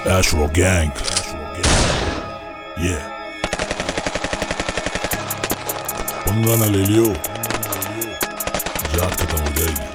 Ashro Gang. Yeah. पंगा ना ले लियो, जात खत्म हो जाएगी।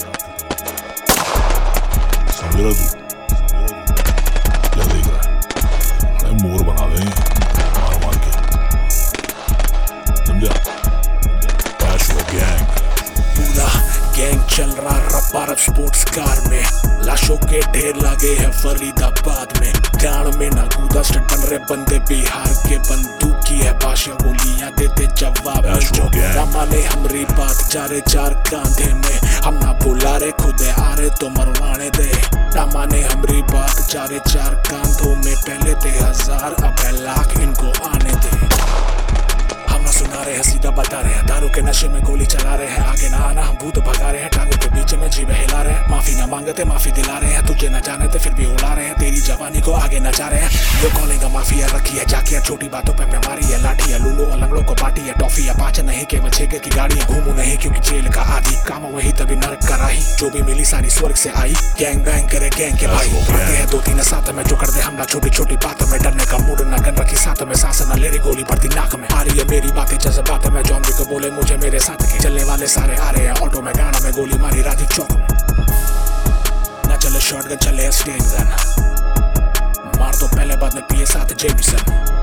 समझ रहा तू? क्या देख रहा है? अरे मोर बना दे मार मार के, समझा? Ashro Gang. पूरा गैंग चल रहा रब्बार स्पोर्ट्स कार में, लाशों के ढेर लगे हैं फरीदाबाद में। गाड़ में ना कूदा स्टंट बन रहे बंदे बिहार के, बंदूक की है भाषा, गोलियां देते जवाब में। जो रामा ने हमरी बात जा रहे चार कांधे में, हम ना बुला रहे खुद आ रहे तो मरवाने दे। रामा ने हमरी बात जा रहे चार कांधों में, पहले थे 1000 अब है लाख, इनको आने दे। हम ना सुना रहे हैं सीधा बता रहे हैं, दारू के नशे में गोली चला रहे हैं। आगे ना आना हम भूत भगा रहे हैं, टांगों के बीच में जीव हिला रहे हैं। माफी ना मांगते माफी दिला रहे हैं, तुझे न जाने थे फिर भी उड़ा रहे हैं। तेरी जवानी को आगे नचा रहे हैं। यो कॉलिंग माफिया रखी है जाकिया, छोटी बातों पे मैं मारी है लाठी है। लूलो अलंगड़ों को बाटी है टॉफी है, पाँच नहीं केवल छेगे की गाड़ी है। घूमू नहीं क्योंकि जेल का आदि, काम वही तभी नरक का राही। जो भी मिली सारी स्वर्ग से आई, गैंग बैंग करे गैंग के भाई। आते हैं 2-3 साथ में, जो कर दे हमला छोटी छोटी बातों में। डरने का मूड न गन रखी साथ में, सांस न ले रही गोली पड़ती नाक में। आ रही है मेरी बातें जज्बात में, जॉन विक बोले मुझे मेरे साथ के। चलने वाले सारे आ रहे हैं ऑटो में, गाना में गोली मारी राधिक चौक में। ना चले शॉटगन चले स्टेन गन, मार दो पहले बाद में पिए साथ जेमिसन।